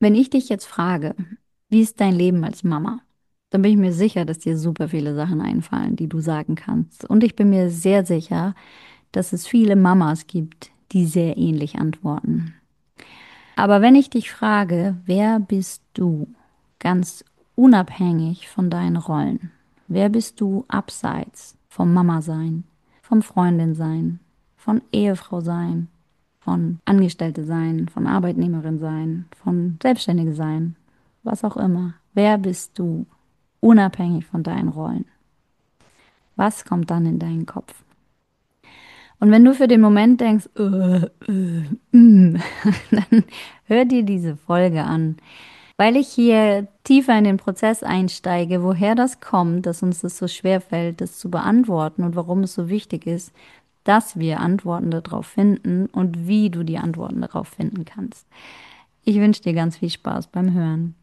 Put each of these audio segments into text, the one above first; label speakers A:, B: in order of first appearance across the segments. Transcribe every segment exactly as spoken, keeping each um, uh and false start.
A: Wenn ich dich jetzt frage, wie ist dein Leben als Mama? Dann bin ich mir sicher, dass dir super viele Sachen einfallen, die du sagen kannst. Und ich bin mir sehr sicher, dass es viele Mamas gibt, die sehr ähnlich antworten. Aber wenn ich dich frage, wer bist du, ganz unabhängig von deinen Rollen? Wer bist du abseits vom Mama sein, vom Freundin sein, von Ehefrau sein, von Angestellte sein, von Arbeitnehmerin sein, von Selbstständige sein, was auch immer? Wer bist du, unabhängig von deinen Rollen? Was kommt dann in deinen Kopf? Und wenn du für den Moment denkst, äh, äh, mm, dann hör dir diese Folge an, weil ich hier tiefer in den Prozess einsteige, woher das kommt, dass uns das so schwer fällt, das zu beantworten und warum es so wichtig ist, dass wir Antworten darauf finden und wie du die Antworten darauf finden kannst. Ich wünsche dir ganz viel Spaß beim Hören.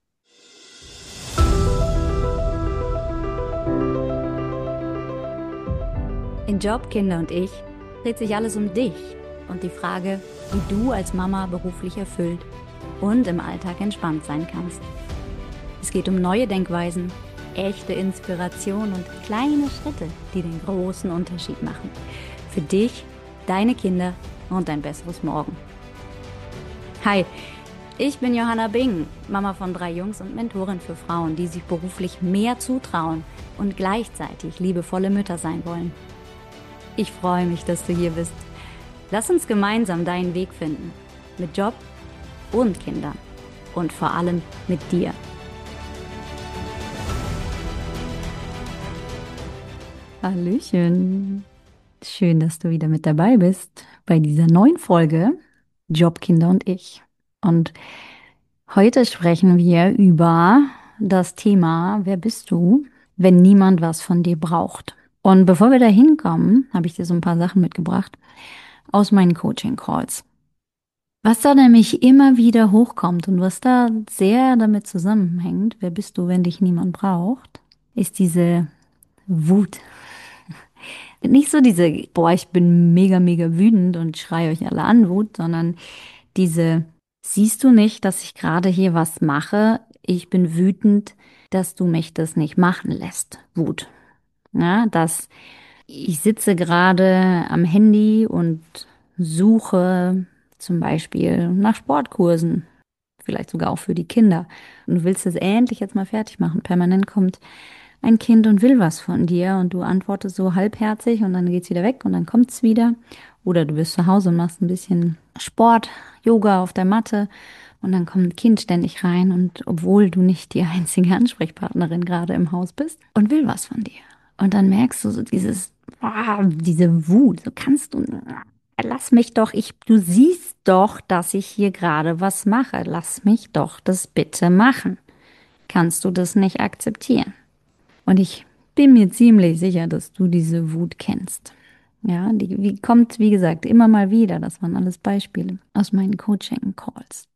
A: In Job, Kinder und ich dreht sich alles um dich und die Frage, wie du als Mama beruflich erfüllt und im Alltag entspannt sein kannst. Es geht um neue Denkweisen, echte Inspiration und kleine Schritte, die den großen Unterschied machen. Für dich, deine Kinder und ein besseres Morgen. Hi, ich bin Johanna Bing, Mama von drei Jungs und Mentorin für Frauen, die sich beruflich mehr zutrauen und gleichzeitig liebevolle Mütter sein wollen. Ich freue mich, dass du hier bist. Lass uns gemeinsam deinen Weg finden. Mit Job und Kindern. Und vor allem mit dir. Hallöchen. Schön, dass du wieder mit dabei bist bei dieser neuen Folge Job, Kinder und ich. Und heute sprechen wir über das Thema, wer bist du, wenn niemand was von dir braucht? Und bevor wir da hinkommen, habe ich dir so ein paar Sachen mitgebracht aus meinen Coaching-Calls. Was da nämlich immer wieder hochkommt und was da sehr damit zusammenhängt, wer bist du, wenn dich niemand braucht, ist diese Wut. Nicht so diese, boah, ich bin mega, mega wütend und schreie euch alle an, Wut, sondern diese, siehst du nicht, dass ich gerade hier was mache? Ich bin wütend, dass du mich das nicht machen lässt. Wut. Ja, dass ich sitze gerade am Handy und suche zum Beispiel nach Sportkursen, vielleicht sogar auch für die Kinder. Und du willst es endlich jetzt mal fertig machen. Permanent kommt ein Kind und will was von dir und du antwortest so halbherzig und dann geht's wieder weg und dann kommt's wieder. Oder du bist zu Hause und machst ein bisschen Sport, Yoga auf der Matte und dann kommt ein Kind ständig rein und obwohl du nicht die einzige Ansprechpartnerin gerade im Haus bist und will was von dir. Und dann merkst du so dieses, ah, diese Wut, so kannst du, lass mich doch, ich, du siehst doch, dass ich hier gerade was mache. Lass mich doch das bitte machen. Kannst du das nicht akzeptieren? Und ich bin mir ziemlich sicher, dass du diese Wut kennst. Ja, die wie, kommt, wie gesagt, immer mal wieder. Das waren alles Beispiele aus meinen Coaching-Calls.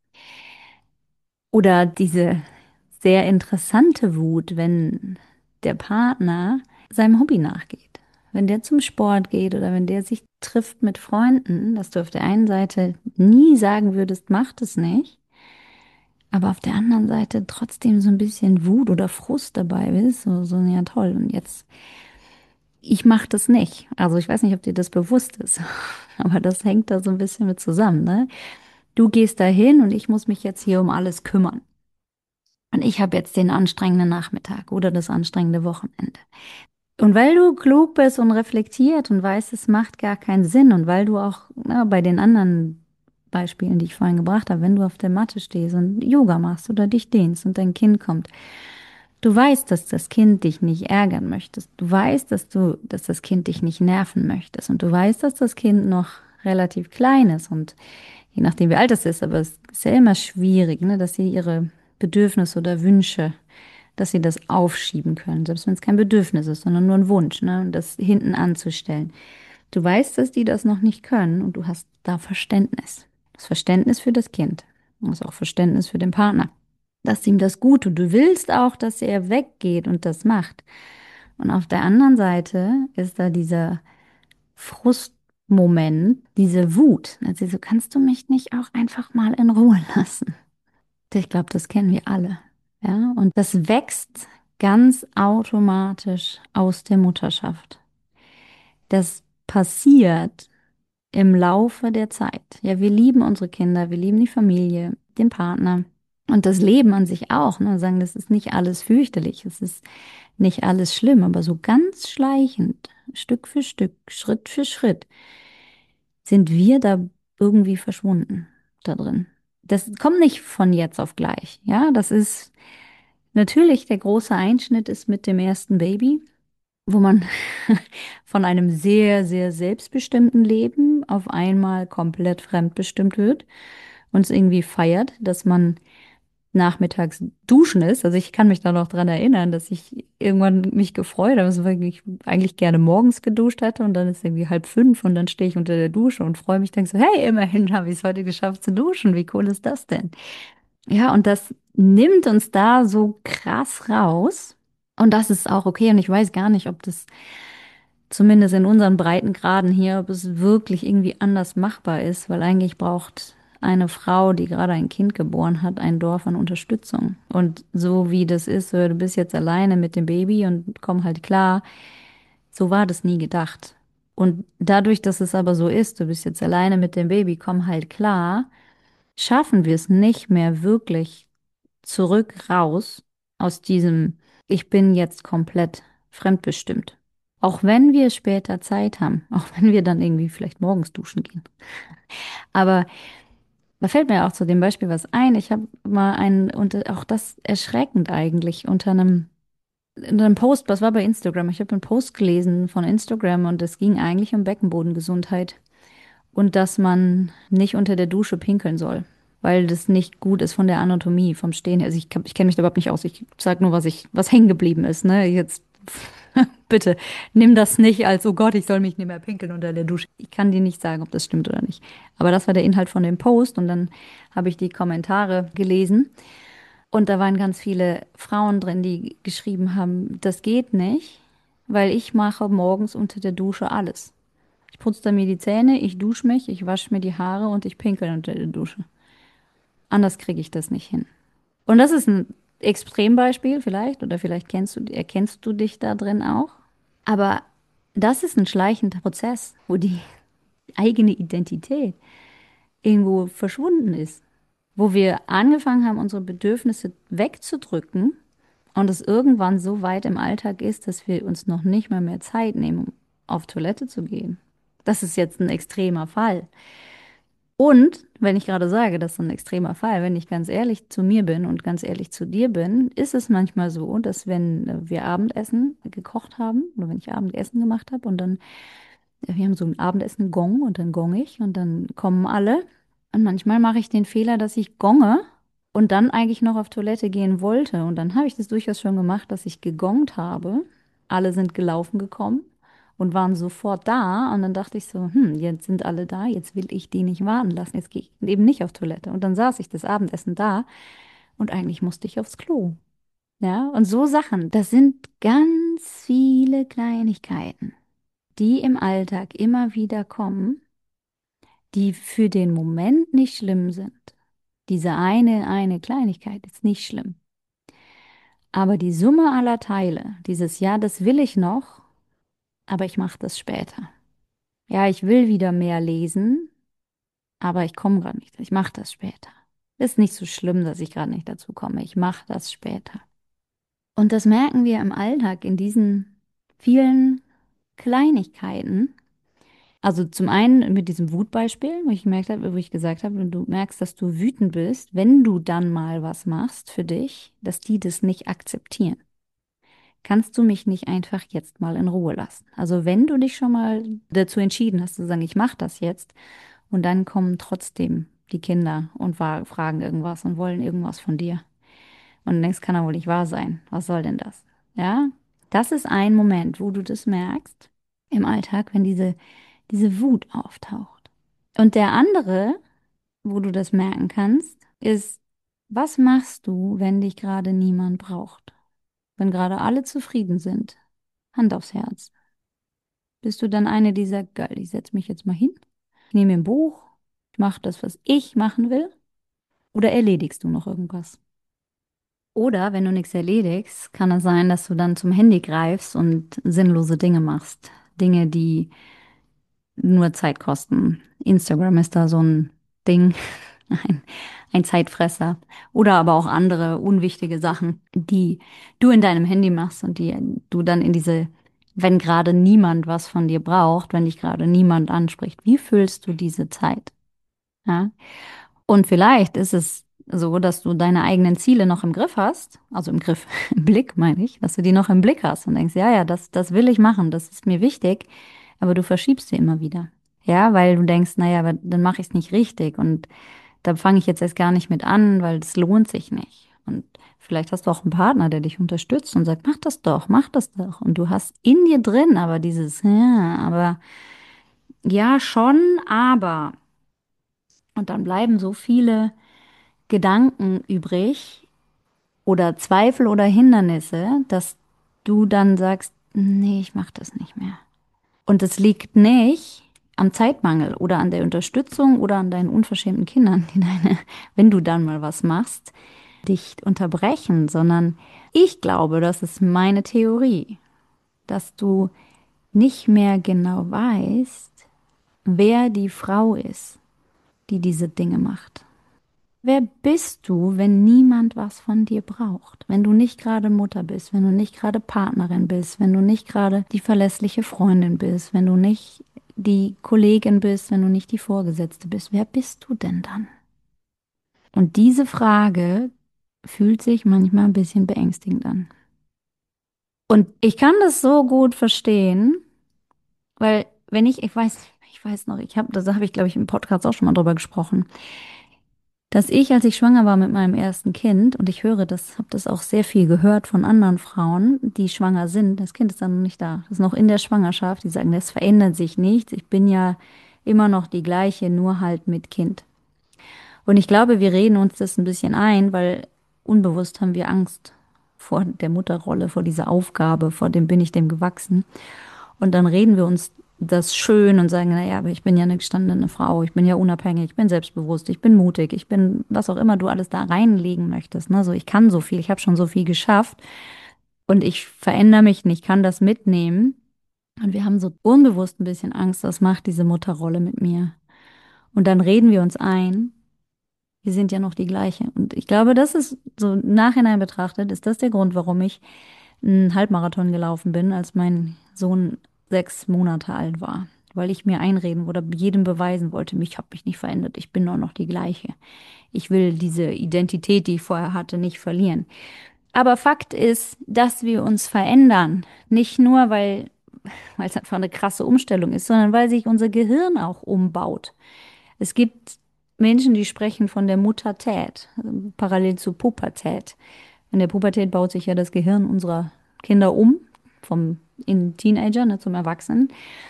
A: Oder diese sehr interessante Wut, wenn der Partner seinem Hobby nachgeht. Wenn der zum Sport geht oder wenn der sich trifft mit Freunden, dass du auf der einen Seite nie sagen würdest, mach das nicht, aber auf der anderen Seite trotzdem so ein bisschen Wut oder Frust dabei ist. So, so, ja toll. Und jetzt, ich mache das nicht. Also ich weiß nicht, ob dir das bewusst ist, aber das hängt da so ein bisschen mit zusammen, ne? Du gehst dahin und ich muss mich jetzt hier um alles kümmern. Und ich habe jetzt den anstrengenden Nachmittag oder das anstrengende Wochenende. Und weil du klug bist und reflektiert und weißt, es macht gar keinen Sinn und weil du auch na, bei den anderen Beispielen, die ich vorhin gebracht habe, wenn du auf der Matte stehst und Yoga machst oder dich dehnst und dein Kind kommt, du weißt, dass das Kind dich nicht ärgern möchtest. Du weißt, dass du, dass das Kind dich nicht nerven möchtest und du weißt, dass das Kind noch relativ klein ist und je nachdem wie alt es ist, aber es ist ja immer schwierig, ne, dass sie ihre Bedürfnisse oder Wünsche, dass sie das aufschieben können, selbst wenn es kein Bedürfnis ist, sondern nur ein Wunsch, ne, und das hinten anzustellen. Du weißt, dass die das noch nicht können und du hast da Verständnis. Das Verständnis für das Kind. Und das auch Verständnis für den Partner. Dass ihm das gut tut. Du willst auch, dass er weggeht und das macht. Und auf der anderen Seite ist da dieser Frustmoment, diese Wut. Also so kannst du mich nicht auch einfach mal in Ruhe lassen. Ich glaube, das kennen wir alle. Ja, und das wächst ganz automatisch aus der Mutterschaft. Das passiert im Laufe der Zeit. Ja, wir lieben unsere Kinder, wir lieben die Familie, den Partner und das Leben an sich auch. Ne? Sagen, das ist nicht alles fürchterlich, es ist nicht alles schlimm, aber so ganz schleichend, Stück für Stück, Schritt für Schritt, sind wir da irgendwie verschwunden da drin. Das kommt nicht von jetzt auf gleich. Ja, das ist natürlich der große Einschnitt ist mit dem ersten Baby, wo man von einem sehr, sehr selbstbestimmten Leben auf einmal komplett fremdbestimmt wird und es irgendwie feiert, dass man nachmittags duschen ist. Also ich kann mich da noch dran erinnern, dass ich irgendwann mich gefreut habe, dass ich eigentlich gerne morgens geduscht hatte und dann ist irgendwie halb fünf und dann stehe ich unter der Dusche und freue mich, denke so, hey, immerhin habe ich es heute geschafft zu duschen. Wie cool ist das denn? Ja, und das nimmt uns da so krass raus. Und das ist auch okay. Und ich weiß gar nicht, ob das zumindest in unseren Breitengraden hier, ob es wirklich irgendwie anders machbar ist, weil eigentlich braucht eine Frau, die gerade ein Kind geboren hat, ein Dorf an Unterstützung. Und so wie das ist, so, du bist jetzt alleine mit dem Baby und komm halt klar, so war das nie gedacht. Und dadurch, dass es aber so ist, du bist jetzt alleine mit dem Baby, komm halt klar, schaffen wir es nicht mehr wirklich zurück raus aus diesem, ich bin jetzt komplett fremdbestimmt. Auch wenn wir später Zeit haben, auch wenn wir dann irgendwie vielleicht morgens duschen gehen. Aber da fällt mir auch zu dem Beispiel was ein. Ich habe mal einen, und auch das erschreckend eigentlich, unter einem, unter einem Post, was war bei Instagram? Ich habe einen Post gelesen von Instagram und es ging eigentlich um Beckenbodengesundheit und dass man nicht unter der Dusche pinkeln soll, weil das nicht gut ist von der Anatomie, vom Stehen her. Also ich, kann- ich kenne mich da überhaupt nicht aus. Ich sage nur, was ich, was hängen geblieben ist. Ne? Jetzt bitte nimm das nicht als, oh Gott, ich soll mich nicht mehr pinkeln unter der Dusche. Ich kann dir nicht sagen, ob das stimmt oder nicht. Aber das war der Inhalt von dem Post und dann habe ich die Kommentare gelesen und da waren ganz viele Frauen drin, die geschrieben haben, das geht nicht, weil ich mache morgens unter der Dusche alles. Ich putze dann mir die Zähne, ich dusche mich, ich wasche mir die Haare und ich pinkel unter der Dusche. Anders kriege ich das nicht hin. Und das ist ein Extrembeispiel vielleicht, oder vielleicht kennst du, erkennst du dich da drin auch. Aber das ist ein schleichender Prozess, wo die eigene Identität irgendwo verschwunden ist. Wo wir angefangen haben, unsere Bedürfnisse wegzudrücken und es irgendwann so weit im Alltag ist, dass wir uns noch nicht mal mehr Zeit nehmen, um auf Toilette zu gehen. Das ist jetzt ein extremer Fall. Und wenn ich gerade sage, das ist ein extremer Fall, wenn ich ganz ehrlich zu mir bin und ganz ehrlich zu dir bin, ist es manchmal so, dass wenn äh, wir Abendessen gekocht haben oder wenn ich Abendessen gemacht habe und dann, äh, wir haben so ein Abendessen-Gong und dann gong ich und dann kommen alle. Und manchmal mache ich den Fehler, dass ich gonge und dann eigentlich noch auf Toilette gehen wollte. Und dann habe ich das durchaus schon gemacht, dass ich gegongt habe. Alle sind gelaufen gekommen und waren sofort da. Und dann dachte ich so, hm, jetzt sind alle da, jetzt will ich die nicht warten lassen. Jetzt gehe ich eben nicht auf Toilette. Und dann saß ich das Abendessen da und eigentlich musste ich aufs Klo. Ja, und so Sachen, das sind ganz viele Kleinigkeiten, die im Alltag immer wieder kommen, die für den Moment nicht schlimm sind. Diese eine, eine Kleinigkeit ist nicht schlimm. Aber die Summe aller Teile, dieses Ja, das will ich noch, aber ich mache das später. Ja, ich will wieder mehr lesen, aber ich komme gerade nicht. Ich mache das später. Ist nicht so schlimm, dass ich gerade nicht dazu komme. Ich mache das später. Und das merken wir im Alltag in diesen vielen Kleinigkeiten. Also zum einen mit diesem Wutbeispiel, wo ich gemerkt habe, wo ich gesagt habe, wenn du merkst, dass du wütend bist, wenn du dann mal was machst für dich, dass die das nicht akzeptieren. Kannst du mich nicht einfach jetzt mal in Ruhe lassen? Also wenn du dich schon mal dazu entschieden hast zu sagen, ich mache das jetzt, und dann kommen trotzdem die Kinder und wa- fragen irgendwas und wollen irgendwas von dir. Und du denkst, kann doch wohl nicht wahr sein. Was soll denn das? Ja, das ist ein Moment, wo du das merkst im Alltag, wenn diese, diese Wut auftaucht. Und der andere, wo du das merken kannst, ist, was machst du, wenn dich gerade niemand braucht? Wenn gerade alle zufrieden sind? Hand aufs Herz. Bist du dann eine, die sagt, geil, ich setze mich jetzt mal hin, ich nehme mir ein Buch, ich mache das, was ich machen will? Oder erledigst du noch irgendwas? Oder wenn du nichts erledigst, kann es sein, dass du dann zum Handy greifst und sinnlose Dinge machst. Dinge, die nur Zeit kosten. Instagram ist da so ein Ding, ein, ein Zeitfresser. Oder aber auch andere unwichtige Sachen, die du in deinem Handy machst und die du dann in diese, wenn gerade niemand was von dir braucht, wenn dich gerade niemand anspricht, wie füllst du diese Zeit? Ja? Und vielleicht ist es so, dass du deine eigenen Ziele noch im Griff hast, also im Griff, im Blick meine ich, dass du die noch im Blick hast und denkst, ja, ja, das, das will ich machen, das ist mir wichtig, aber du verschiebst sie immer wieder. Ja, weil du denkst, naja, aber dann mache ich es nicht richtig und da fange ich jetzt erst gar nicht mit an, weil das lohnt sich nicht. Und vielleicht hast du auch einen Partner, der dich unterstützt und sagt, mach das doch, mach das doch. Und du hast in dir drin aber dieses, ja, aber ja, schon, aber. Und dann bleiben so viele Gedanken übrig oder Zweifel oder Hindernisse, dass du dann sagst, nee, ich mache das nicht mehr. Und es liegt nicht am Zeitmangel oder an der Unterstützung oder an deinen unverschämten Kindern, die deine, wenn du dann mal was machst, dich unterbrechen, sondern ich glaube, das ist meine Theorie, dass du nicht mehr genau weißt, wer die Frau ist, die diese Dinge macht. Wer bist du, wenn niemand was von dir braucht? Wenn du nicht gerade Mutter bist, wenn du nicht gerade Partnerin bist, wenn du nicht gerade die verlässliche Freundin bist, wenn du nicht die Kollegin bist, wenn du nicht die Vorgesetzte bist, wer bist du denn dann? Und diese Frage fühlt sich manchmal ein bisschen beängstigend an. Und ich kann das so gut verstehen, weil wenn ich, ich weiß, ich weiß noch, ich habe, da habe ich, glaube ich, im Podcast auch schon mal drüber gesprochen, dass ich, als ich schwanger war mit meinem ersten Kind, und ich höre das, habe das auch sehr viel gehört von anderen Frauen, die schwanger sind, das Kind ist dann noch nicht da, das ist noch in der Schwangerschaft, die sagen, das verändert sich nichts, ich bin ja immer noch die gleiche, nur halt mit Kind. Und ich glaube, wir reden uns das ein bisschen ein, weil unbewusst haben wir Angst vor der Mutterrolle, vor dieser Aufgabe, vor dem bin ich dem gewachsen. Und dann reden wir uns das schön und sagen, naja, aber ich bin ja eine gestandene Frau, ich bin ja unabhängig, ich bin selbstbewusst, ich bin mutig, ich bin, was auch immer du alles da reinlegen möchtest. Ne? So, ich kann so viel, ich habe schon so viel geschafft und ich verändere mich nicht, ich kann das mitnehmen. Und wir haben so unbewusst ein bisschen Angst, was macht diese Mutterrolle mit mir? Und dann reden wir uns ein, wir sind ja noch die gleiche. Und ich glaube, das ist so im Nachhinein betrachtet, ist das der Grund, warum ich einen Halbmarathon gelaufen bin, als mein Sohn sechs Monate alt war. Weil ich mir einreden oder jedem beweisen wollte, ich habe mich nicht verändert, ich bin doch noch die gleiche. Ich will diese Identität, die ich vorher hatte, nicht verlieren. Aber Fakt ist, dass wir uns verändern. Nicht nur, weil, weil es einfach eine krasse Umstellung ist, sondern weil sich unser Gehirn auch umbaut. Es gibt Menschen, die sprechen von der Muttertät, parallel zur Pubertät. In der Pubertät baut sich ja das Gehirn unserer Kinder um, vom in Teenager, ne, zum Erwachsenen.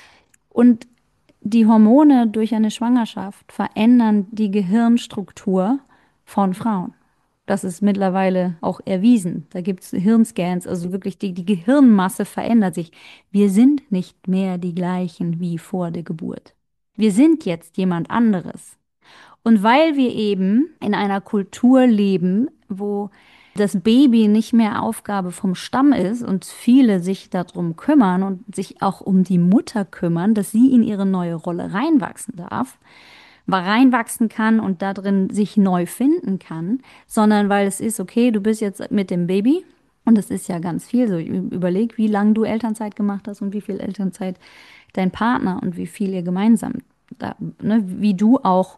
A: Und die Hormone durch eine Schwangerschaft verändern die Gehirnstruktur von Frauen. Das ist mittlerweile auch erwiesen. Da gibt es Hirnscans, also wirklich die, die Gehirnmasse verändert sich. Wir sind nicht mehr die gleichen wie vor der Geburt. Wir sind jetzt jemand anderes. Und weil wir eben in einer Kultur leben, wo das Baby nicht mehr Aufgabe vom Stamm ist und viele sich darum kümmern und sich auch um die Mutter kümmern, dass sie in ihre neue Rolle reinwachsen darf, reinwachsen kann und da drin sich neu finden kann, sondern weil es ist, okay, du bist jetzt mit dem Baby und es ist ja ganz viel so. Überleg, wie lange du Elternzeit gemacht hast und wie viel Elternzeit dein Partner und wie viel ihr gemeinsam, da, ne, wie du auch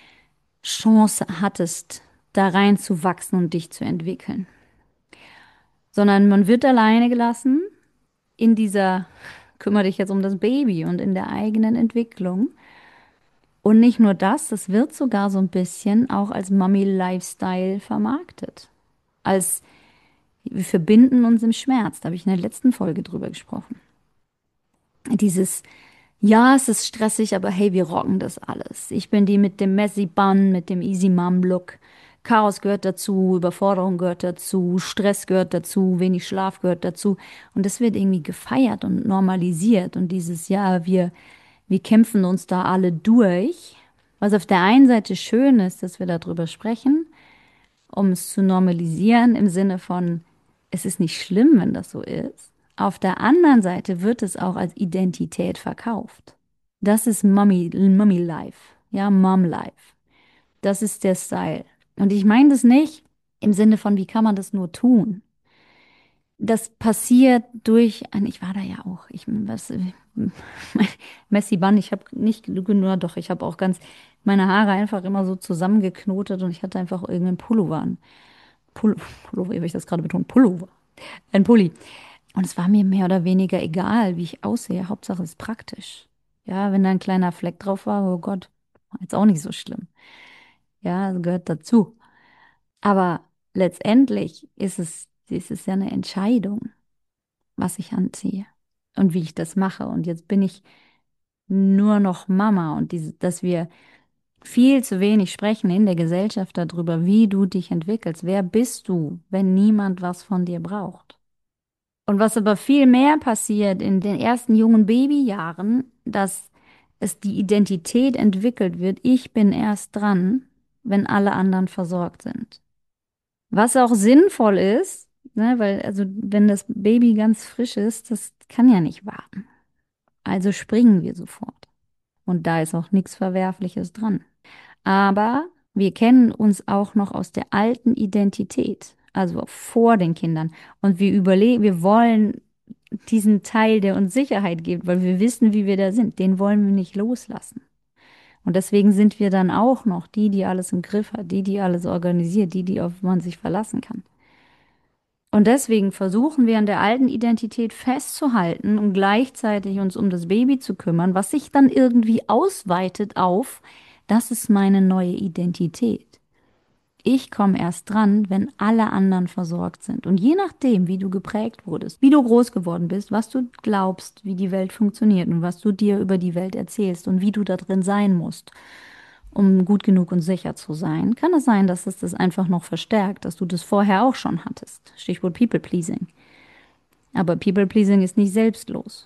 A: Chance hattest, da reinzuwachsen und dich zu entwickeln. Sondern man wird alleine gelassen in dieser, kümmere dich jetzt um das Baby und in der eigenen Entwicklung. Und nicht nur das, das wird sogar so ein bisschen auch als Mummy-Lifestyle vermarktet. Als wir verbinden uns im Schmerz. Da habe ich in der letzten Folge drüber gesprochen. Dieses, ja, es ist stressig, aber hey, wir rocken das alles. Ich bin die mit dem Messy Bun, mit dem Easy Mom Look. Chaos gehört dazu, Überforderung gehört dazu, Stress gehört dazu, wenig Schlaf gehört dazu. Und das wird irgendwie gefeiert und normalisiert. Und dieses, ja, wir, wir kämpfen uns da alle durch. Was auf der einen Seite schön ist, dass wir darüber sprechen. um es zu normalisieren im Sinne von, es ist nicht schlimm, wenn das so ist. Auf der anderen Seite wird es auch als Identität verkauft. Das ist Mommy, Mommy Life, ja, Mom Life. Das ist der Style. Und ich meine das nicht im Sinne von, wie kann man das nur tun? Das passiert durch ein, ich war da ja auch, ich, was, Messy Bun, ich habe nicht, nur doch, ich habe auch ganz meine Haare einfach immer so zusammengeknotet und ich hatte einfach irgendeinen Pullover an. Pull Pullover, wie habe ich das gerade betont? Pullover. Ein Pulli. Und es war mir mehr oder weniger egal, wie ich aussehe. Hauptsache es ist praktisch. Ja, wenn da ein kleiner Fleck drauf war, oh Gott, war jetzt auch nicht so schlimm. Ja, das gehört dazu. Aber letztendlich ist es, ist es ja eine Entscheidung, was ich anziehe und wie ich das mache. Und jetzt bin ich nur noch Mama und diese, dass wir viel zu wenig sprechen in der Gesellschaft darüber, wie du dich entwickelst. Wer bist du, wenn niemand was von dir braucht? Und was aber viel mehr passiert in den ersten jungen Babyjahren, dass es die Identität entwickelt wird, ich bin erst dran, wenn alle anderen versorgt sind. Was auch sinnvoll ist, ne, weil also wenn das Baby ganz frisch ist, das kann ja nicht warten. Also springen wir sofort. Und da ist auch nichts Verwerfliches dran. Aber wir kennen uns auch noch aus der alten Identität, also vor den Kindern. Und wir überlegen, wir wollen diesen Teil, der uns Sicherheit gibt, weil wir wissen, wie wir da sind, den wollen wir nicht loslassen. Und deswegen sind wir dann auch noch die, die alles im Griff hat, die, die alles organisiert, die, die auf man sich verlassen kann. Und deswegen versuchen wir an der alten Identität festzuhalten und gleichzeitig uns um das Baby zu kümmern, was sich dann irgendwie ausweitet auf, das ist meine neue Identität. Ich komme erst dran, wenn alle anderen versorgt sind. Und je nachdem, wie du geprägt wurdest, wie du groß geworden bist, was du glaubst, wie die Welt funktioniert und was du dir über die Welt erzählst und wie du da drin sein musst, um gut genug und sicher zu sein, kann es sein, dass es das einfach noch verstärkt, dass du das vorher auch schon hattest. Stichwort People-Pleasing. Aber People-Pleasing ist nicht selbstlos.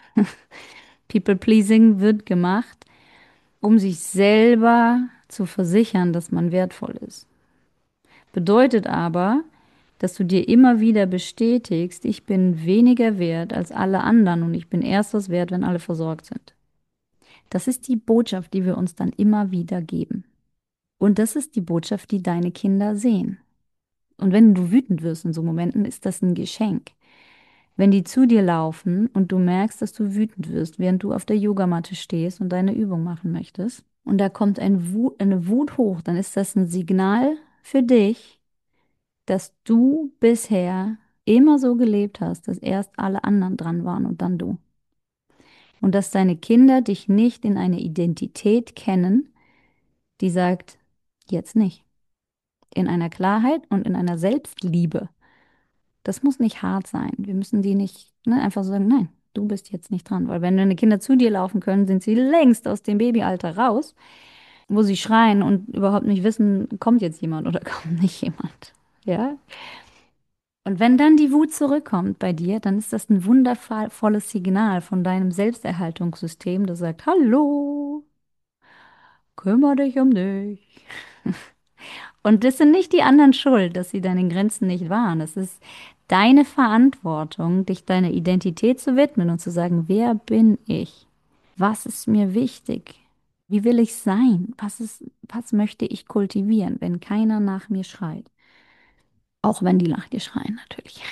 A: People-Pleasing wird gemacht, um sich selber zu versichern, dass man wertvoll ist. Bedeutet aber, dass du dir immer wieder bestätigst, ich bin weniger wert als alle anderen und ich bin erst was wert, wenn alle versorgt sind. Das ist die Botschaft, die wir uns dann immer wieder geben. Und das ist die Botschaft, die deine Kinder sehen. Und wenn du wütend wirst in so Momenten, ist das ein Geschenk. Wenn die zu dir laufen und du merkst, dass du wütend wirst, während du auf der Yogamatte stehst und deine Übung machen möchtest, und da kommt ein Wut, eine Wut hoch, dann ist das ein Signal für dich, dass du bisher immer so gelebt hast, dass erst alle anderen dran waren und dann du. Und dass deine Kinder dich nicht in eine Identität kennen, die sagt, jetzt nicht. In einer Klarheit und in einer Selbstliebe. Das muss nicht hart sein. Wir müssen die nicht, ne, einfach so sagen, nein, du bist jetzt nicht dran. Weil wenn deine Kinder zu dir laufen können, sind sie längst aus dem Babyalter raus, wo sie schreien und überhaupt nicht wissen, kommt jetzt jemand oder kommt nicht jemand. Ja? Und wenn dann die Wut zurückkommt bei dir, dann ist das ein wundervolles Signal von deinem Selbsterhaltungssystem, das sagt, hallo, kümmere dich um dich. Und das sind nicht die anderen schuld, dass sie deinen Grenzen nicht wahren. Das ist deine Verantwortung, dich deiner Identität zu widmen und zu sagen, wer bin ich? Was ist mir wichtig? Wie will ich sein? Was ist, was möchte ich kultivieren, wenn keiner nach mir schreit? Auch wenn die nach dir schreien, natürlich.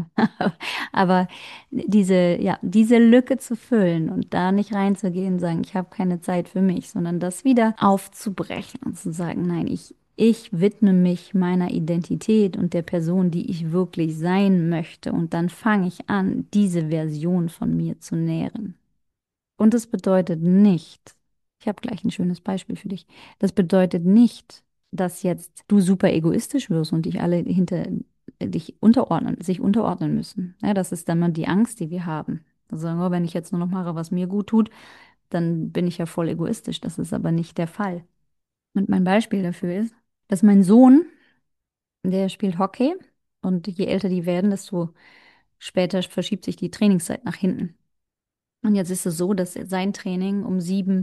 A: Aber diese, ja, diese Lücke zu füllen und da nicht reinzugehen und sagen, ich habe keine Zeit für mich, sondern das wieder aufzubrechen und zu sagen, nein, ich, ich widme mich meiner Identität und der Person, die ich wirklich sein möchte. Und dann fange ich an, diese Version von mir zu nähren. Und das bedeutet nicht, ich habe gleich ein schönes Beispiel für dich, das bedeutet nicht, dass jetzt du super egoistisch wirst und dich alle hinter dich unterordnen, sich unterordnen müssen. Ja, das ist dann mal die Angst, die wir haben. Also sagen, oh, wenn ich jetzt nur noch mache, was mir gut tut, dann bin ich ja voll egoistisch. Das ist aber nicht der Fall. Und mein Beispiel dafür ist, dass mein Sohn, der spielt Hockey und je älter die werden, desto später verschiebt sich die Trainingszeit nach hinten. Und jetzt ist es so, dass sein Training um sieben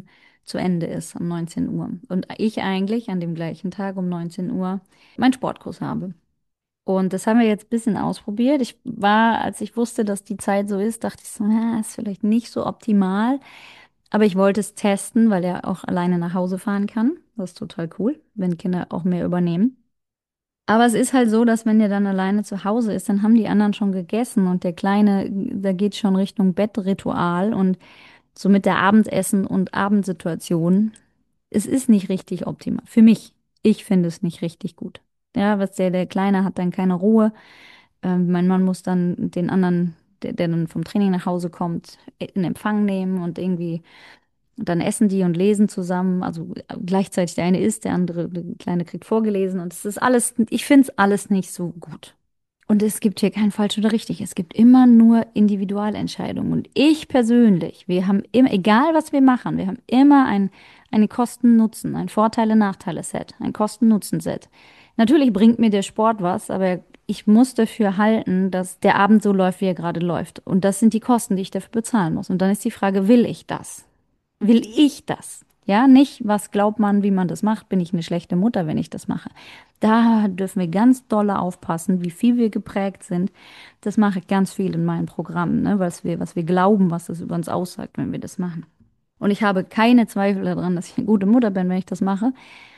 A: zu Ende ist um neunzehn Uhr. Und ich eigentlich an dem gleichen Tag um neunzehn Uhr meinen Sportkurs habe. Und das haben wir jetzt ein bisschen ausprobiert. Ich war, als ich wusste, dass die Zeit so ist, dachte ich so, na, ist vielleicht nicht so optimal. Aber ich wollte es testen, weil er auch alleine nach Hause fahren kann. Das ist total cool, wenn Kinder auch mehr übernehmen. Aber es ist halt so, dass wenn der dann alleine zu Hause ist, dann haben die anderen schon gegessen und der Kleine, da geht schon Richtung Bettritual und so mit der Abendessen und Abendsituation. Es ist nicht richtig optimal. Für mich. Ich finde es nicht richtig gut. Ja, was der, der Kleine hat dann keine Ruhe. Ähm, mein Mann muss dann den anderen, der, der dann vom Training nach Hause kommt, in Empfang nehmen und irgendwie, und dann essen die und lesen zusammen. Also gleichzeitig der eine isst, der andere, der Kleine kriegt vorgelesen und es ist alles, ich finde es alles nicht so gut. Und es gibt hier kein falsch oder richtig. Es gibt immer nur Individualentscheidungen. Und ich persönlich, wir haben immer, egal was wir machen, wir haben immer ein, eine Kosten-Nutzen, ein Vorteile-Nachteile-Set, ein Kosten-Nutzen-Set. Natürlich bringt mir der Sport was, aber ich muss dafür halten, dass der Abend so läuft, wie er gerade läuft. Und das sind die Kosten, die ich dafür bezahlen muss. Und dann ist die Frage, will ich das? Will ich das? Ja, nicht, was glaubt man, wie man das macht? Bin ich eine schlechte Mutter, wenn ich das mache? Da dürfen wir ganz dolle aufpassen, wie viel wir geprägt sind. Das mache ich ganz viel in meinen Programmen, ne? Was wir, was wir glauben, was das über uns aussagt, wenn wir das machen. Und ich habe keine Zweifel daran, dass ich eine gute Mutter bin, wenn ich das mache.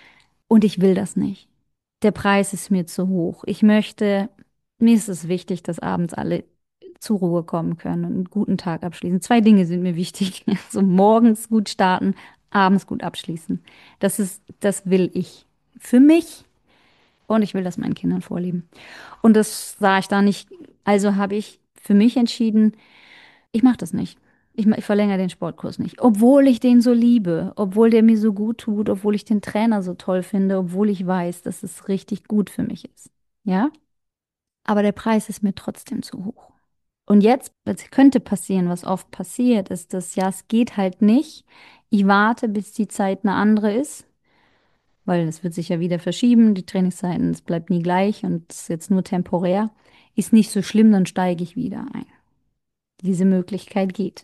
A: Und ich will das nicht. Der Preis ist mir zu hoch. Ich möchte, mir ist es wichtig, dass abends alle zur Ruhe kommen können und einen guten Tag abschließen. Zwei Dinge sind mir wichtig. So morgens gut starten, abends gut abschließen. Das ist, das will ich für mich und ich will das meinen Kindern vorleben. Und das sah ich da nicht. Also habe ich für mich entschieden, ich mache das nicht. Ich, ma- ich verlängere den Sportkurs nicht. Obwohl ich den so liebe, obwohl der mir so gut tut, obwohl ich den Trainer so toll finde, obwohl ich weiß, dass es richtig gut für mich ist. Ja? Aber der Preis ist mir trotzdem zu hoch. Und jetzt, es könnte passieren, was oft passiert, ist, dass ja, es geht halt nicht. Ich warte, bis die Zeit eine andere ist, weil es wird sich ja wieder verschieben, die Trainingszeiten, es bleibt nie gleich und es ist jetzt nur temporär. Ist nicht so schlimm, dann steige ich wieder ein. Diese Möglichkeit geht.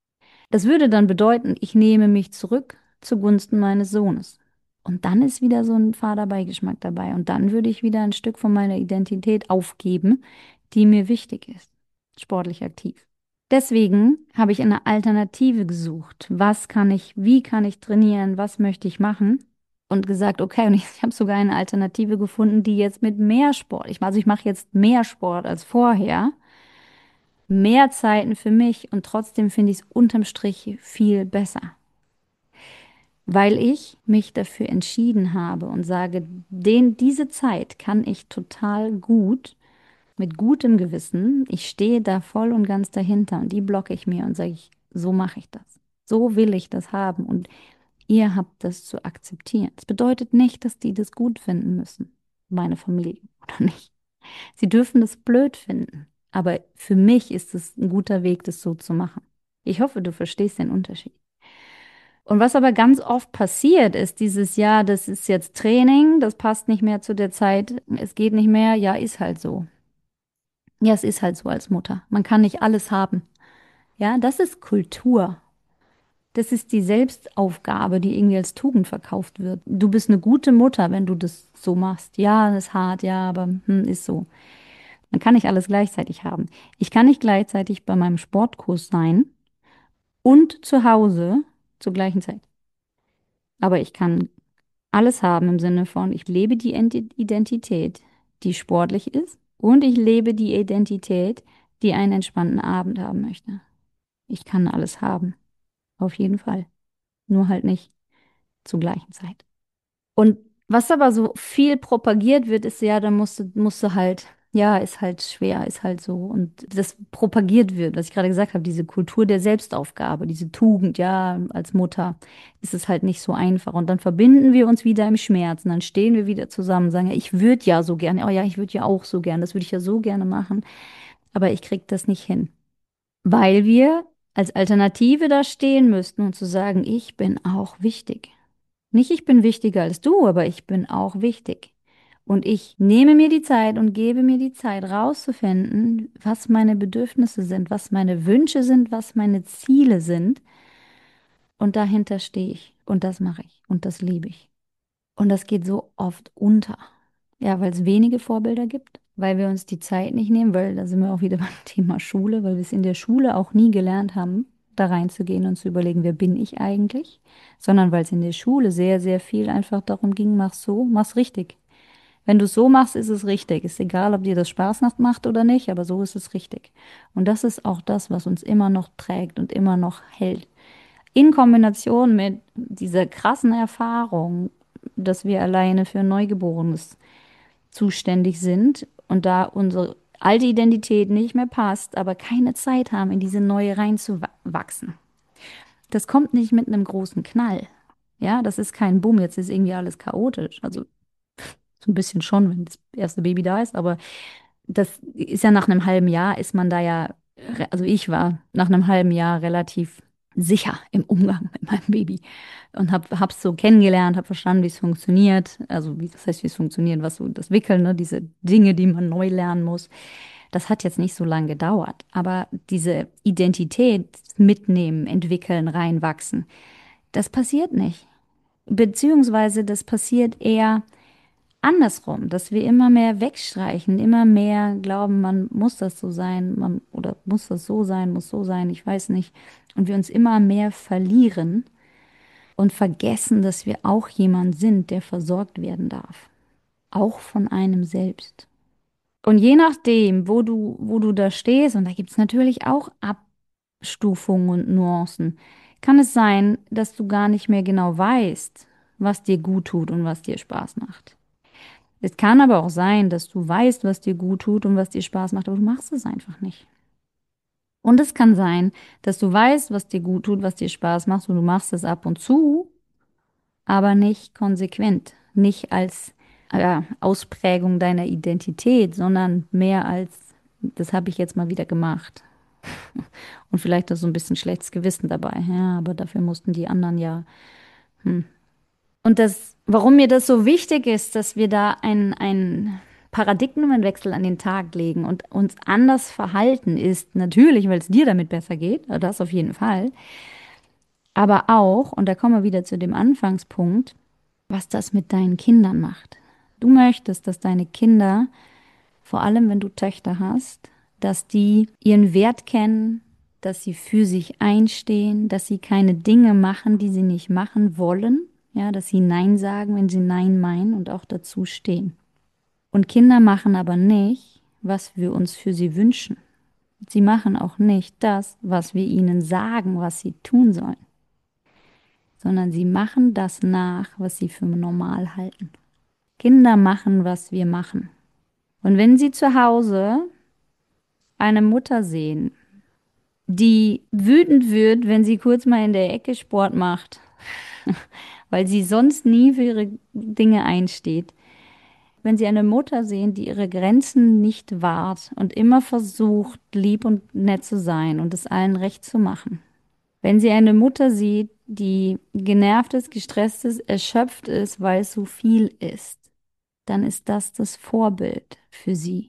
A: Das würde dann bedeuten, ich nehme mich zurück zugunsten meines Sohnes. Und dann ist wieder so ein fader Beigeschmack dabei. Und dann würde ich wieder ein Stück von meiner Identität aufgeben, die mir wichtig ist. Sportlich aktiv. Deswegen habe ich eine Alternative gesucht. Was kann ich, wie kann ich trainieren, was möchte ich machen? Und gesagt, okay, und ich, ich habe sogar eine Alternative gefunden, die jetzt mit mehr Sport, ich, also ich mache jetzt mehr Sport als vorher, mehr Zeiten für mich und trotzdem finde ich es unterm Strich viel besser, weil ich mich dafür entschieden habe und sage, den, diese Zeit kann ich total gut, mit gutem Gewissen, ich stehe da voll und ganz dahinter und die blocke ich mir und sage ich, so mache ich das. So will ich das haben und ihr habt das zu akzeptieren. Das bedeutet nicht, dass die das gut finden müssen, meine Familie oder nicht. Sie dürfen das blöd finden, aber für mich ist es ein guter Weg, das so zu machen. Ich hoffe, du verstehst den Unterschied. Und was aber ganz oft passiert, ist dieses Jahr, das ist jetzt Training, das passt nicht mehr zu der Zeit, es geht nicht mehr, ja, ist halt so. Ja, es ist halt so als Mutter. Man kann nicht alles haben. Ja, das ist Kultur. Das ist die Selbstaufgabe, die irgendwie als Tugend verkauft wird. Du bist eine gute Mutter, wenn du das so machst. Ja, das ist hart, ja, aber hm, ist so. Man kann nicht alles gleichzeitig haben. Ich kann nicht gleichzeitig bei meinem Sportkurs sein und zu Hause zur gleichen Zeit. Aber ich kann alles haben im Sinne von, ich lebe die Enti- Identität, die sportlich ist, und ich lebe die Identität, die einen entspannten Abend haben möchte. Ich kann alles haben, auf jeden Fall. Nur halt nicht zur gleichen Zeit. Und was aber so viel propagiert wird, ist ja, da musst du, musst du halt, ja, ist halt schwer, ist halt so. Und das propagiert wird, was ich gerade gesagt habe, diese Kultur der Selbstaufgabe, diese Tugend, ja, als Mutter ist es halt nicht so einfach. Und dann verbinden wir uns wieder im Schmerz. Und dann stehen wir wieder zusammen und sagen, ja, ich würde ja so gerne, oh ja, ich würde ja auch so gerne, das würde ich ja so gerne machen, aber ich krieg das nicht hin. Weil wir als Alternative da stehen müssten und zu sagen, ich bin auch wichtig. Nicht, ich bin wichtiger als du, aber ich bin auch wichtig. Und ich nehme mir die Zeit und gebe mir die Zeit, rauszufinden, was meine Bedürfnisse sind, was meine Wünsche sind, was meine Ziele sind. Und dahinter stehe ich. Und das mache ich und das liebe ich. Und das geht so oft unter. Ja, weil es wenige Vorbilder gibt, weil wir uns die Zeit nicht nehmen, weil da sind wir auch wieder beim Thema Schule, weil wir es in der Schule auch nie gelernt haben, da reinzugehen und zu überlegen, wer bin ich eigentlich, sondern weil es in der Schule sehr, sehr viel einfach darum ging, mach so, mach's richtig. Wenn du es so machst, ist es richtig. Ist egal, ob dir das Spaß macht oder nicht, aber so ist es richtig. Und das ist auch das, was uns immer noch trägt und immer noch hält. In Kombination mit dieser krassen Erfahrung, dass wir alleine für Neugeborenes zuständig sind und da unsere alte Identität nicht mehr passt, aber keine Zeit haben, in diese neue reinzuwachsen. Das kommt nicht mit einem großen Knall. Ja, das ist kein Bumm, jetzt ist irgendwie alles chaotisch. Also so ein bisschen schon, wenn das erste Baby da ist, aber das ist ja nach einem halben Jahr, ist man da ja, re- also ich war nach einem halben Jahr relativ sicher im Umgang mit meinem Baby und habe es so kennengelernt, habe verstanden, wie es funktioniert, also wie das heißt, wie es funktioniert, was so das Wickeln, ne, diese Dinge, die man neu lernen muss. Das hat jetzt nicht so lange gedauert, aber diese Identität mitnehmen, entwickeln, reinwachsen, das passiert nicht. Beziehungsweise das passiert eher andersrum, dass wir immer mehr wegstreichen, immer mehr glauben, man muss das so sein, man, oder muss das so sein, muss so sein, ich weiß nicht. Und wir uns immer mehr verlieren und vergessen, dass wir auch jemand sind, der versorgt werden darf. Auch von einem selbst. Und je nachdem, wo du, wo du da stehst, und da gibt es natürlich auch Abstufungen und Nuancen, kann es sein, dass du gar nicht mehr genau weißt, was dir gut tut und was dir Spaß macht. Es kann aber auch sein, dass du weißt, was dir gut tut und was dir Spaß macht, aber du machst es einfach nicht. Und es kann sein, dass du weißt, was dir gut tut, was dir Spaß macht und du machst es ab und zu, aber nicht konsequent, nicht als ja, Ausprägung deiner Identität, sondern mehr als, das habe ich jetzt mal wieder gemacht. Und vielleicht auch so ein bisschen schlechtes Gewissen dabei. Ja, aber dafür mussten die anderen ja. Hm. Und das, warum mir das so wichtig ist, dass wir da ein, ein Paradigmenwechsel an den Tag legen und uns anders verhalten, ist natürlich, weil es dir damit besser geht, das auf jeden Fall, aber auch, und da kommen wir wieder zu dem Anfangspunkt, was das mit deinen Kindern macht. Du möchtest, dass deine Kinder, vor allem wenn du Töchter hast, dass die ihren Wert kennen, dass sie für sich einstehen, dass sie keine Dinge machen, die sie nicht machen wollen, ja, dass sie Nein sagen, wenn sie Nein meinen und auch dazu stehen. Und Kinder machen aber nicht, was wir uns für sie wünschen. Sie machen auch nicht das, was wir ihnen sagen, was sie tun sollen, sondern sie machen das nach, was sie für normal halten. Kinder machen, was wir machen. Und wenn sie zu Hause eine Mutter sehen, die wütend wird, wenn sie kurz mal in der Ecke Sport macht, weil sie sonst nie für ihre Dinge einsteht. Wenn sie eine Mutter sehen, die ihre Grenzen nicht wahrt und immer versucht, lieb und nett zu sein und es allen recht zu machen. Wenn sie eine Mutter sieht, die genervt ist, gestresst ist, erschöpft ist, weil es so viel ist, dann ist das das Vorbild für sie.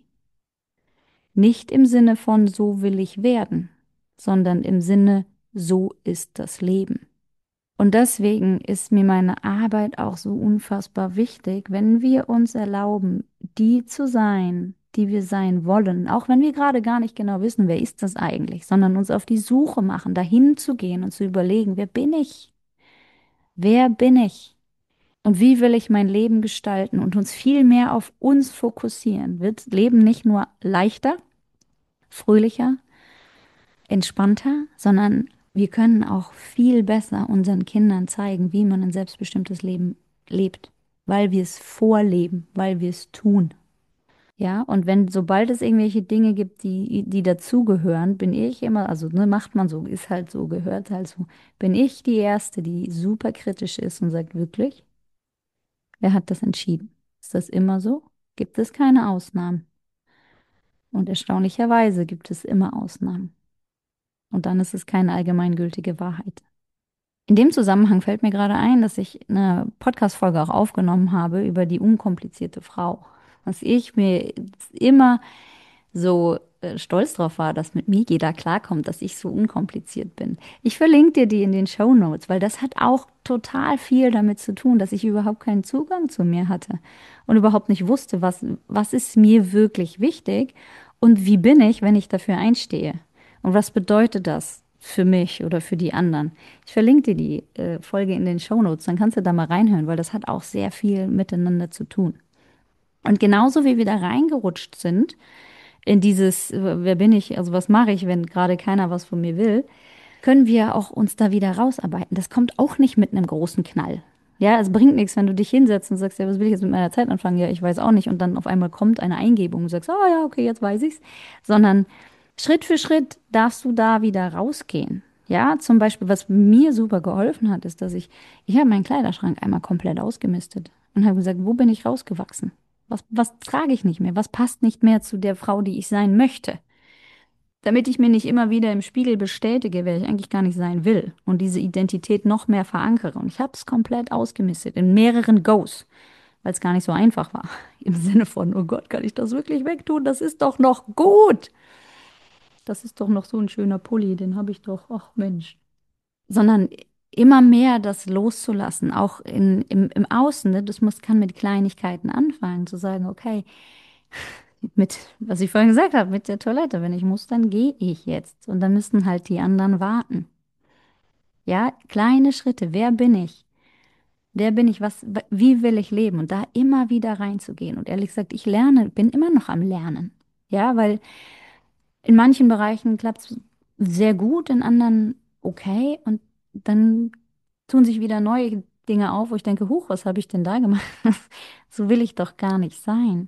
A: Nicht im Sinne von so will ich werden, sondern im Sinne so ist das Leben. Und deswegen ist mir meine Arbeit auch so unfassbar wichtig, wenn wir uns erlauben, die zu sein, die wir sein wollen, auch wenn wir gerade gar nicht genau wissen, wer ist das eigentlich, sondern uns auf die Suche machen, dahin zu gehen und zu überlegen, wer bin ich? Wer bin ich? Und wie will ich mein Leben gestalten und uns viel mehr auf uns fokussieren, wird Leben nicht nur leichter, fröhlicher, entspannter, sondern wir können auch viel besser unseren Kindern zeigen, wie man ein selbstbestimmtes Leben lebt, weil wir es vorleben, weil wir es tun. Ja, und wenn, sobald es irgendwelche Dinge gibt, die, die dazugehören, bin ich immer, also ne, macht man so, ist halt so, gehört halt so, bin ich die Erste, die super kritisch ist und sagt, wirklich, wer hat das entschieden? Ist das immer so? Gibt es keine Ausnahmen? Und erstaunlicherweise gibt es immer Ausnahmen. Und dann ist es keine allgemeingültige Wahrheit. In dem Zusammenhang fällt mir gerade ein, dass ich eine Podcast-Folge auch aufgenommen habe über die unkomplizierte Frau. Was ich mir immer so äh, stolz drauf war, dass mit mir jeder klarkommt, dass ich so unkompliziert bin. Ich verlinke dir die in den Shownotes, weil das hat auch total viel damit zu tun, dass ich überhaupt keinen Zugang zu mir hatte und überhaupt nicht wusste, was, was ist mir wirklich wichtig und wie bin ich, wenn ich dafür einstehe. Und was bedeutet das für mich oder für die anderen? Ich verlinke dir die äh, Folge in den Shownotes, dann kannst du da mal reinhören, weil das hat auch sehr viel miteinander zu tun. Und genauso wie wir da reingerutscht sind, in dieses, äh, wer bin ich, also was mache ich, wenn gerade keiner was von mir will, können wir auch uns da wieder rausarbeiten. Das kommt auch nicht mit einem großen Knall. Ja, es bringt nichts, wenn du dich hinsetzt und sagst, ja, was will ich jetzt mit meiner Zeit anfangen? Ja, ich weiß auch nicht. Und dann auf einmal kommt eine Eingebung und du sagst, oh ja, okay, jetzt weiß ich's. Sondern Schritt für Schritt darfst du da wieder rausgehen. Ja, zum Beispiel, was mir super geholfen hat, ist, dass ich, ich habe meinen Kleiderschrank einmal komplett ausgemistet und habe gesagt, wo bin ich rausgewachsen? Was, was trage ich nicht mehr? Was passt nicht mehr zu der Frau, die ich sein möchte? Damit ich mir nicht immer wieder im Spiegel bestätige, wer ich eigentlich gar nicht sein will und diese Identität noch mehr verankere. Und ich habe es komplett ausgemistet in mehreren Goes, weil es gar nicht so einfach war. Im Sinne von, oh Gott, kann ich das wirklich wegtun? Das ist doch noch gut. Das ist doch noch so ein schöner Pulli, den habe ich doch. Ach Mensch. Sondern immer mehr das loszulassen, auch in, im, im Außen. Ne? Das muss, kann mit Kleinigkeiten anfangen, zu sagen, okay, mit, was ich vorhin gesagt habe, mit der Toilette, wenn ich muss, dann gehe ich jetzt. Und dann müssen halt die anderen warten. Ja, kleine Schritte. Wer bin ich? Wer bin ich? Was, wie will ich leben? Und da immer wieder reinzugehen. Und ehrlich gesagt, ich lerne, bin immer noch am Lernen. Ja, weil in manchen Bereichen klappt es sehr gut, in anderen okay. Und dann tun sich wieder neue Dinge auf, wo ich denke, huch, was habe ich denn da gemacht? So will ich doch gar nicht sein.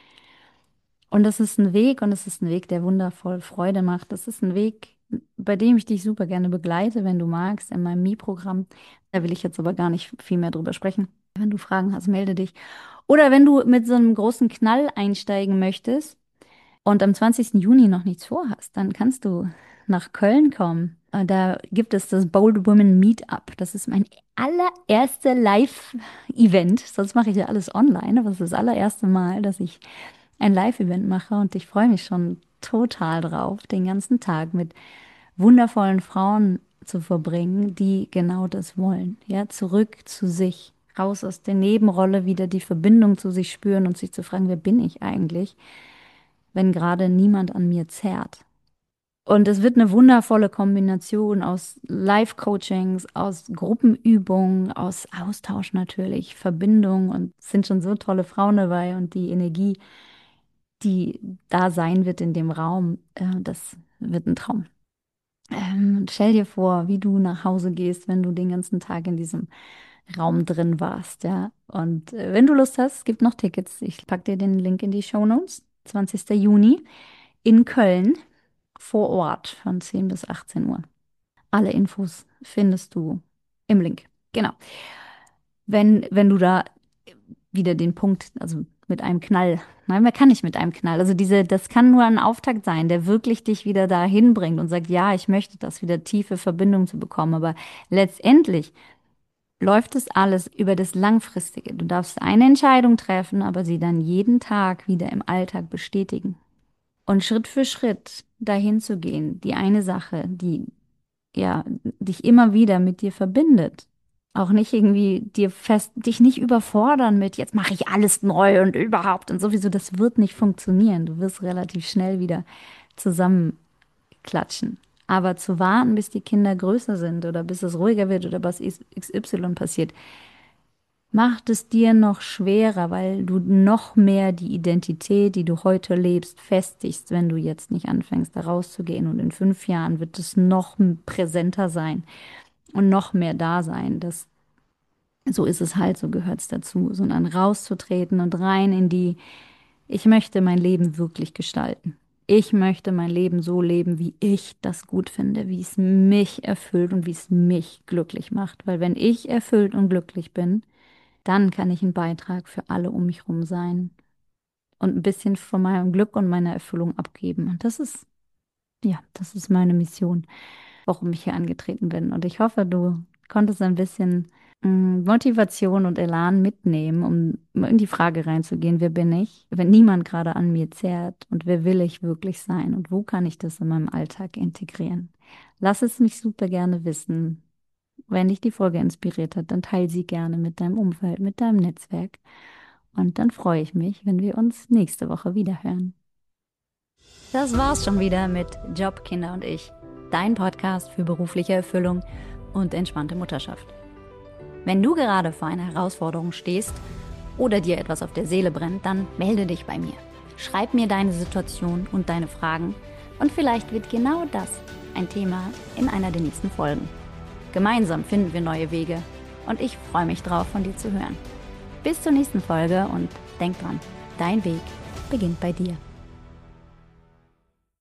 A: Und das ist ein Weg und es ist ein Weg, der wundervoll Freude macht. Das ist ein Weg, bei dem ich dich super gerne begleite, wenn du magst, in meinem Me-Programm. Da will ich jetzt aber gar nicht viel mehr drüber sprechen. Wenn du Fragen hast, melde dich. Oder wenn du mit so einem großen Knall einsteigen möchtest und am zwanzigsten Juni noch nichts vorhast, dann kannst du nach Köln kommen. Äh, Da gibt es das Bold Women Meetup. Das ist mein allererster Live-Event. Sonst mache ich ja alles online, aber es ist das allererste Mal, dass ich ein Live-Event mache und ich freue mich schon total drauf, den ganzen Tag mit wundervollen Frauen zu verbringen, die genau das wollen. Ja, zurück zu sich, raus aus der Nebenrolle, wieder die Verbindung zu sich spüren und sich zu fragen, wer bin ich eigentlich, wenn gerade niemand an mir zerrt. Und es wird eine wundervolle Kombination aus Live-Coachings, aus Gruppenübungen, aus Austausch natürlich, Verbindung und es sind schon so tolle Frauen dabei und die Energie, die da sein wird in dem Raum, äh, das wird ein Traum. Ähm, stell dir vor, wie du nach Hause gehst, wenn du den ganzen Tag in diesem Raum drin warst, ja. Und äh, wenn du Lust hast, es gibt noch Tickets. Ich packe dir den Link in die Shownotes. zwanzigsten Juni in Köln vor Ort von zehn bis achtzehn Uhr. Alle Infos findest du im Link. Genau. Wenn, wenn du da wieder den Punkt, also mit einem Knall. Nein, man kann nicht mit einem Knall. Also diese, das kann nur ein Auftakt sein, der wirklich dich wieder dahin bringt und sagt, ja, ich möchte das, wieder tiefe Verbindung zu bekommen. Aber letztendlich läuft es alles über das Langfristige. Du darfst eine Entscheidung treffen, aber sie dann jeden Tag wieder im Alltag bestätigen. Und Schritt für Schritt dahin zu gehen, die eine Sache, die ja dich immer wieder mit dir verbindet. Auch nicht irgendwie dir fest, dich nicht überfordern mit, jetzt mache ich alles neu und überhaupt und sowieso, das wird nicht funktionieren. Du wirst relativ schnell wieder zusammenklatschen. Aber zu warten, bis die Kinder größer sind oder bis es ruhiger wird oder was X Y passiert, macht es dir noch schwerer, weil du noch mehr die Identität, die du heute lebst, festigst, wenn du jetzt nicht anfängst, da rauszugehen. Und in fünf Jahren wird es noch präsenter sein und noch mehr da sein. Das, so ist es halt, so gehört es dazu, sondern rauszutreten und rein in die, ich möchte mein Leben wirklich gestalten. Ich möchte mein Leben so leben, wie ich das gut finde, wie es mich erfüllt und wie es mich glücklich macht. Weil wenn ich erfüllt und glücklich bin, dann kann ich ein Beitrag für alle um mich herum sein und ein bisschen von meinem Glück und meiner Erfüllung abgeben. Und das ist, ja, das ist meine Mission, warum ich hier angetreten bin. Und ich hoffe, du konntest ein bisschen mm, Motivation und Elan mitnehmen, um in die Frage reinzugehen, wer bin ich, wenn niemand gerade an mir zerrt und wer will ich wirklich sein und wo kann ich das in meinem Alltag integrieren? Lass es mich super gerne wissen. Wenn dich die Folge inspiriert hat, dann teile sie gerne mit deinem Umfeld, mit deinem Netzwerk. Und dann freue ich mich, wenn wir uns nächste Woche wieder hören. Das war's schon wieder mit Job, Kinder und ich, dein Podcast für berufliche Erfüllung und entspannte Mutterschaft. Wenn du gerade vor einer Herausforderung stehst oder dir etwas auf der Seele brennt, dann melde dich bei mir. Schreib mir deine Situation und deine Fragen und vielleicht wird genau das ein Thema in einer der nächsten Folgen. Gemeinsam finden wir neue Wege und ich freue mich drauf, von dir zu hören. Bis zur nächsten Folge und denk dran, dein Weg beginnt bei dir.